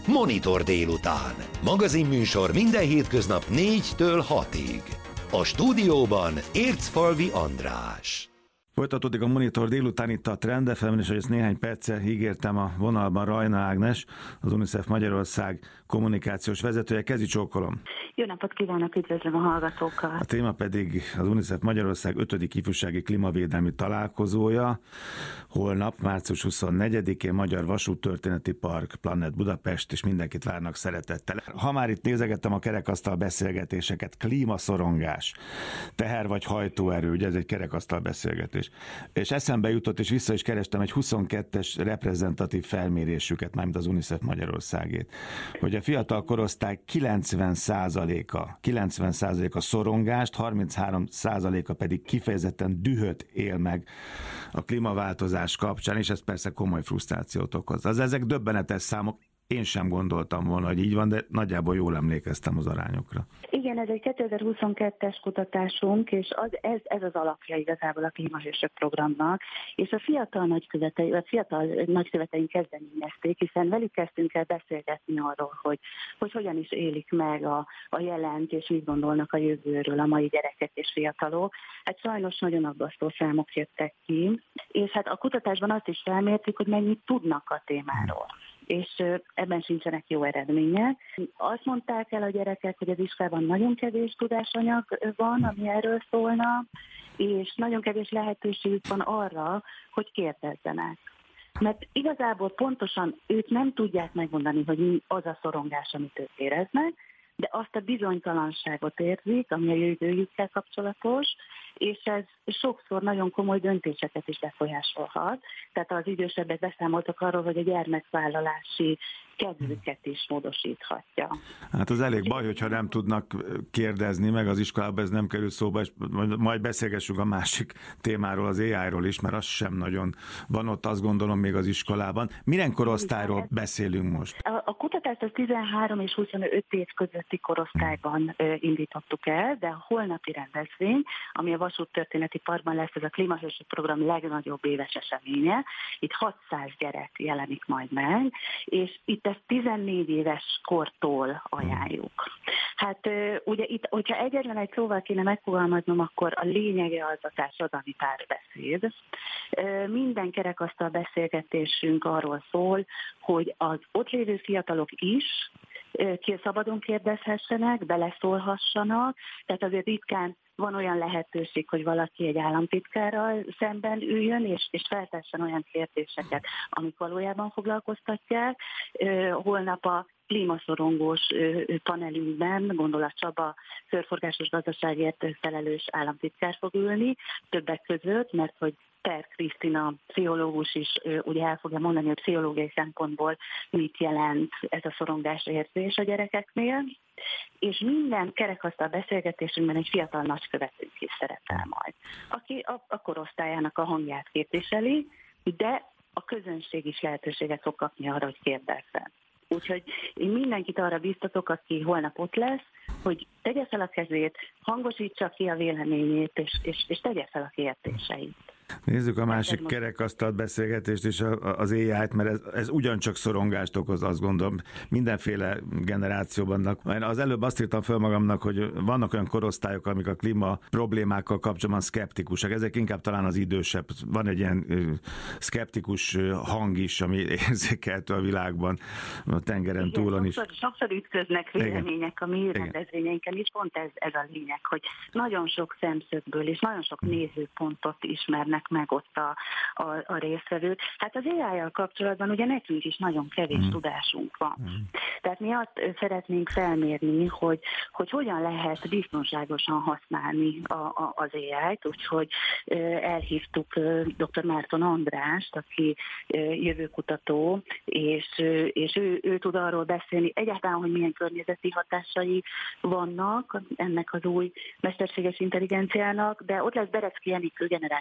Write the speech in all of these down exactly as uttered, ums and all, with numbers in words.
Monitor délután. Magazinműsor minden hétköznap négytől hatig. A stúdióban Ércfalvi András. Folytatódik a Monitor délután itt a Trend ef em-en, és hogy ezt néhány perccel ígértem, a vonalban Rajna Ágnes, az UNICEF Magyarország kommunikációs vezetője. Kezi csókolom! Jó napot kívánok, üdvözlöm a hallgatókat! A téma pedig az UNICEF Magyarország ötödik ifjúsági klímavédelmi találkozója. Holnap, március huszonnegyedikén Magyar Vasúttörténeti Park, Planet Budapest, és mindenkit várnak szeretettel. Ha már itt nézegettem a kerekasztal beszélgetéseket, klímaszorongás, teher vagy hajtóerő, ugye ez egy kerekasztal beszélgetés. És eszembe jutott, és vissza is kerestem egy huszonkettes reprezentatív felmérésüket, mármint az UNICEF Magyarországét, hogy a fiatal korosztály kilencven százaléka, kilencven százaléka szorongást, harminchárom százaléka pedig kifejezetten dühöt él meg a klímaváltozás kapcsán, és ez persze komoly frusztrációt okoz. Az ezek döbbenetes számok. Én sem gondoltam volna, hogy így van, de nagyjából jól emlékeztem az arányokra. Igen, ez egy kétezer-huszonkettes kutatásunk, és az, ez, ez az alapja igazából a Klímahősök programnak, és a fiatal nagykövetei, a fiatal nagyköveteink kezdeményezték, hiszen velük kezdtünk el beszélgetni arról, hogy, hogy hogyan is élik meg a, a jelent, és mit gondolnak a jövőről a mai gyerekek és fiatalok. Hát sajnos nagyon aggasztó számok jöttek ki, és hát a kutatásban azt is felmértük, hogy mennyit tudnak a témáról. És ebben sincsenek jó eredmények. Azt mondták el a gyerekek, hogy az iskolában nagyon kevés tudásanyag van, ami erről szólna, és nagyon kevés lehetőségük van arra, hogy kérdezzenek. Mert igazából pontosan ők nem tudják megmondani, hogy mi az a szorongás, amit ők éreznek, de azt a bizonytalanságot érzik, ami a jövőjükkel kapcsolatos, és ez sokszor nagyon komoly döntéseket is befolyásolhat. Tehát az idősebbek beszámoltak arról, hogy a gyermekvállalási kedvüket is módosíthatja. Hát az elég baj, hogyha nem tudnak kérdezni, meg az iskolában ez nem kerül szóba, és majd beszélgessünk a másik témáról, az á í-ról is, mert az sem nagyon van ott, azt gondolom, még az iskolában. Milyen korosztályról beszélünk most? A, a kutatást az tizenhárom és huszonöt év közötti korosztályban ö, indítottuk el, de a holnapi rendezvény, ami a Vasúttörténeti Parkban lesz, ez a Klímahősök program legnagyobb éves eseménye. Itt hatszáz gyerek jelenik majd meg, és itt ezt tizennégy éves kortól ajánljuk. Hát ugye itt, hogyha egyetlen egy szóval kéne megfogalmaznom, akkor a lényege az a társadalmi párbeszéd. Minden kerekasztal beszélgetésünk arról szól, hogy az ott lévő fiatalok is ki szabadon kérdezhessenek, beleszólhassanak, tehát azért ritkán van olyan lehetőség, hogy valaki egy államtitkárral szemben üljön, és, és feltessen olyan kérdéseket, amik valójában foglalkoztatják. Holnap a klímaszorongós panelünkben Gondolat Csaba körforgásos gazdaságért felelős államtitkár fog ülni, többek között, mert hogy Per Krisztina pszichológus is ugye el fogja mondani, hogy pszichológiai szempontból mit jelent ez a szorongás érzés a gyerekeknél, és minden kerekasztal beszélgetésünkben egy fiatal nagykövetünk is szerepel majd, aki a, a korosztályának a hangját képviseli, de a közönség is lehetőséget fog kapni arra, hogy kérdezzen. Úgyhogy én mindenkit arra biztatok, aki holnap ott lesz, hogy tegye fel a kezét, hangosítsa ki a véleményét, és, és, és tegye fel a kérdéseit. Nézzük a másik kerekasztalt beszélgetést és az á í-t, mert ez, ez ugyancsak szorongást okoz, azt gondolom, mindenféle generációban. Én az előbb azt írtam föl magamnak, hogy vannak olyan korosztályok, amik a klíma problémákkal kapcsolatban szkeptikusak. Ezek inkább talán az idősebb. Van egy ilyen szkeptikus hang is, ami érzékelhető a világban, a tengeren igen, túlon is. Sokszor, sokszor ütköznek vélemények a mi rendezvényeinken is, pont ez, ez a lényeg, hogy nagyon sok szemszögből és nagyon sok nézőpontot ismernek meg ott a, a, a résztvevők. Hát az á í-jal kapcsolatban ugye nekünk is nagyon kevés mm. tudásunk van. Mm. Tehát mi azt szeretnénk felmérni, hogy, hogy hogyan lehet biztonságosan használni a, a, az á í-t, úgyhogy elhívtuk dr. Márton Andrást, aki jövőkutató, és, és ő, ő tud arról beszélni egyáltalán, hogy milyen környezeti hatásai vannak ennek az új mesterséges intelligenciának, de ott lesz Berecki Enikő generációkutató,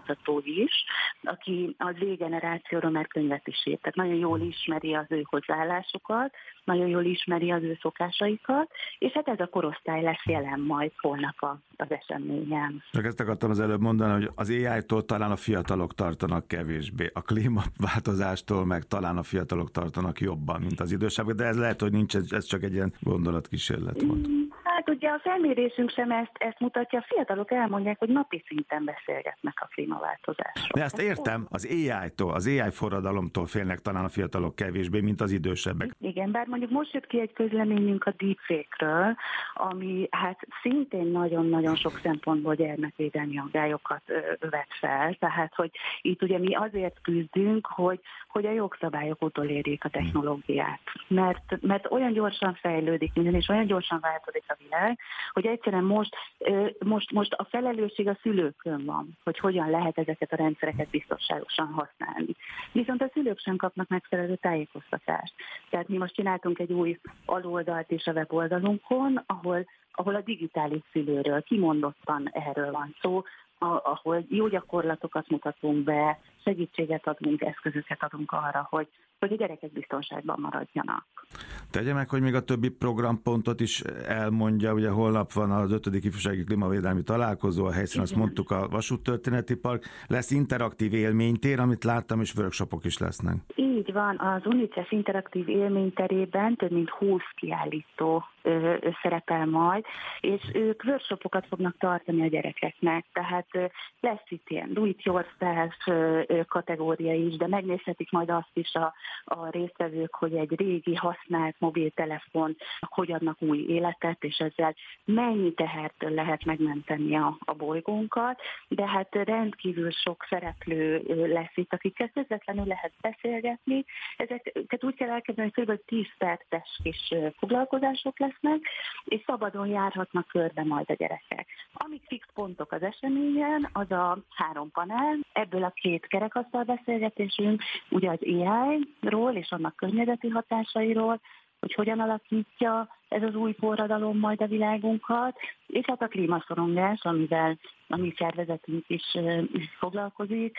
oktató is, aki az Z-generációról már könyvet is írt, tehát nagyon jól ismeri az ő hozzáállásukat, nagyon jól ismeri az ő szokásaikat, és hát ez a korosztály lesz jelen majd holnap az eseményen. Csak ezt akartam az előbb mondani, hogy az á í-tól talán a fiatalok tartanak kevésbé, a klímaváltozástól meg talán a fiatalok tartanak jobban, mint az idősebbek, de ez lehet, hogy nincs, ez csak egy ilyen gondolatkísérlet volt. Hát ugye a felmérésünk sem ezt, ezt mutatja, a fiatalok elmondják, hogy napi szinten beszélgetnek a klímaváltozásról. De ezt értem, az á í-tól, az á í forradalomtól félnek talán a fiatalok kevésbé, mint az idősebbek. Igen, bár mondjuk most jött ki egy közleményünk a deepfake-ről, ami hát szintén nagyon-nagyon sok szempontból gyermekvédelmi aggályokat vet fel, tehát hogy itt ugye mi azért küzdünk, hogy, hogy a jogszabályok utolérjék a technológiát, mert, mert olyan gyorsan fejlődik minden, és olyan gyorsan változik a világ, hogy egyszerűen most, most, most a felelősség a szülőkön van, hogy hogyan lehet ezeket a rendszereket biztonságosan használni. Viszont a szülők sem kapnak megfelelő tájékoztatást. Tehát mi most csináltunk egy új aloldalt is a weboldalunkon, ahol, ahol a digitális szülőről kimondottan erről van szó, ahol jó gyakorlatokat mutatunk be, segítséget adunk, eszközöket adunk arra, hogy, hogy a gyerekek biztonságban maradjanak. Tegye meg, hogy még a többi programpontot is elmondja, ugye holnap van az ötödik ifjúsági klímavédelmi találkozó, a helyszínen azt mondtuk a Vasúttörténeti Park, lesz interaktív élménytér, amit láttam, és workshopok is lesznek. Így van, az UNICEF interaktív élményterében több mint húsz kiállító ö, ö, szerepel majd, és ők workshopokat fognak tartani a gyerekeknek, tehát ö, lesz itt ilyen do it yourself ö, ö, kategória is, de megnézhetik majd azt is a, a résztvevők, hogy egy régi használt mobiltelefon hogy adnak új életet, és ezzel mennyi tehertől lehet megmenteni a, a bolygónkat, de hát rendkívül sok szereplő lesz itt, akikkel közvetlenül lehet beszélgetni. Ezeket úgy kell elkezdeni, hogy kb. tíz perces kis foglalkozások lesznek, és szabadon járhatnak körbe majd a gyerekek. Amik fix pontok az eseményen, az a három panel, ebből a két kerekasztal beszélgetésünk, ugye az á í-ról és annak környezeti hatásairól, hogy hogyan alakítja ez az új forradalom majd a világunkat, és hát a klímaszorongás, amivel a mi szervezetünk is foglalkozik,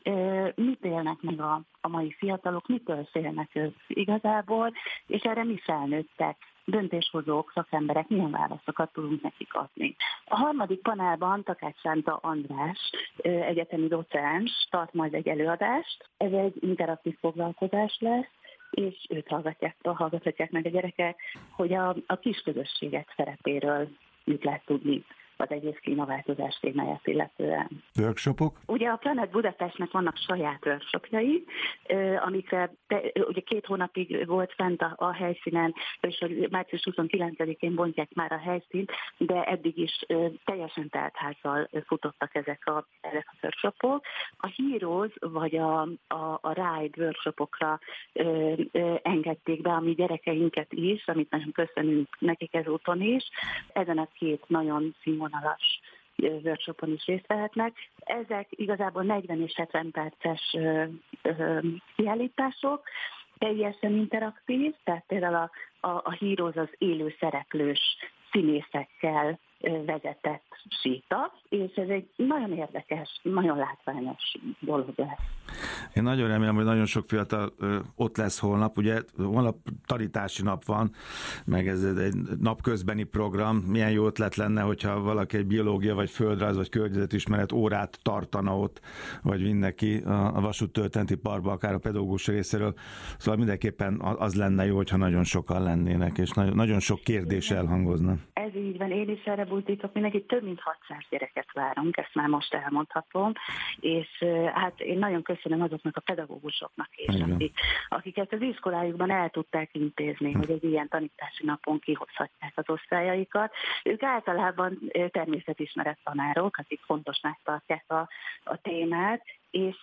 mit élnek meg a, a mai fiatalok, mitől félnek ők igazából, és erre mi felnőttek, döntéshozók, szakemberek, milyen válaszokat tudunk nekik adni. A harmadik panelban Takács Sánta András, egyetemi docens tart majd egy előadást. Ez egy interaktív foglalkozás lesz, és őt hallgatják, hallgathatják meg a gyerekek, hogy a, a kisközösségek szerepéről mit lehet tudni az egész klímaváltozás témáját illetően. Workshopok? Ugye a Planet Budapestnek vannak saját workshopjai, amikre ugye két hónapig volt fent a, a helyszínen, és hogy március huszonkilencedikén bontják már a helyszínt, de eddig is teljesen teltházzal futottak ezek a, ezek a workshopok. A Heroes vagy a, a, a Ride workshopokra ö, ö, engedték be a mi gyerekeinket is, amit nagyon köszönünk nekik ezúton is. Ezen a két nagyon színvonalas workshopon is részt vehetnek. Ezek igazából negyven és hetven perces kiállítások, teljesen interaktív, tehát például a, a, a Heroes az élő szereplős színészekkel vezetett séta, és ez egy nagyon érdekes, nagyon látványos dolog lesz. Én nagyon remélem, hogy nagyon sok fiatal ö, ott lesz holnap. Ugye holnap tanítási nap van, meg ez egy napközbeni program. Milyen jó ötlet lenne, hogyha valaki egy biológia, vagy földrajz, vagy környezetismeret órát tartana ott, vagy mindenki a, a Vasúttörténeti Parkba, akár a pedagógus részéről. Szóval mindenképpen az lenne jó, hogyha nagyon sokan lennének, és nagyon, nagyon sok kérdés elhangozna. Ez így van, én is erre buzdítok mindenkit, több mint hatszáz gyereket várunk, ezt már most elmondhatom, és hát én nagyon köszönöm azoknak a pedagógusoknak is, akik, akik ezt az iskolájukban el tudták intézni, hm. hogy egy ilyen tanítási napon kihozhatják az osztályaikat. Ők általában természetismeret tanárok, akik fontosnak tartják a, a témát, és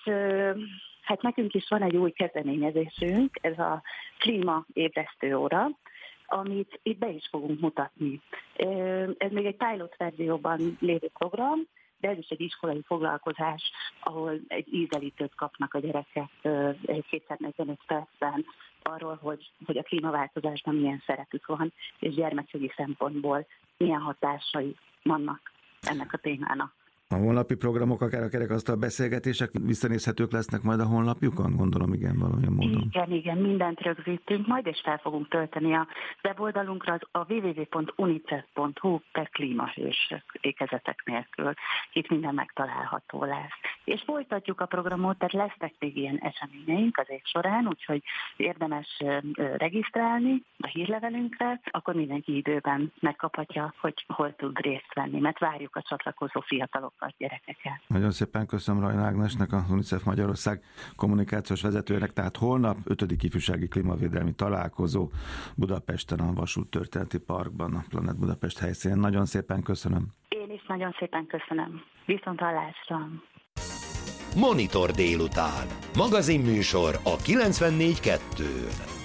hát nekünk is van egy új kezdeményezésünk, ez a klímaébresztő óra, amit itt be is fogunk mutatni. Ez még egy pilot verzióban lévő program, de ez is egy iskolai foglalkozás, ahol egy ízelítőt kapnak a gyerekek kétszáznegyvenöt percben arról, hogy, hogy a klímaváltozásban milyen szerepük van, és gyermekjogi szempontból milyen hatásai vannak ennek a témának. A honlapi programok, akár a kerekasztal beszélgetések visszanézhetők lesznek majd a honlapjukon? Gondolom, igen, valamilyen módon. Igen, igen, mindent rögzítünk, majd és fel fogunk tölteni a weboldalunkra, az a double-u double-u double-u pont unicef pont hu per klímahős ékezetek nélkül. Itt minden megtalálható lesz. És folytatjuk a programot, tehát lesznek még ilyen eseményeink az év során, úgyhogy érdemes regisztrálni a hírlevelünkre, akkor mindenki időben megkaphatja, hogy hol tud részt venni, mert várjuk a csatlakozó fiatalokat, gyerekeket. Nagyon szépen köszönöm Rajna Ágnesnek, a UNICEF Magyarország kommunikációs vezetőjének, tehát holnap ötödik ifjúsági klímavédelmi találkozó Budapesten, a Vasúttörténeti Parkban, a Planet Budapest helyszínén. Nagyon szépen köszönöm. Én is nagyon szépen köszönöm. Viszont hallásra. Monitor délután. Magazinműsor a kilencvennégy kettőn.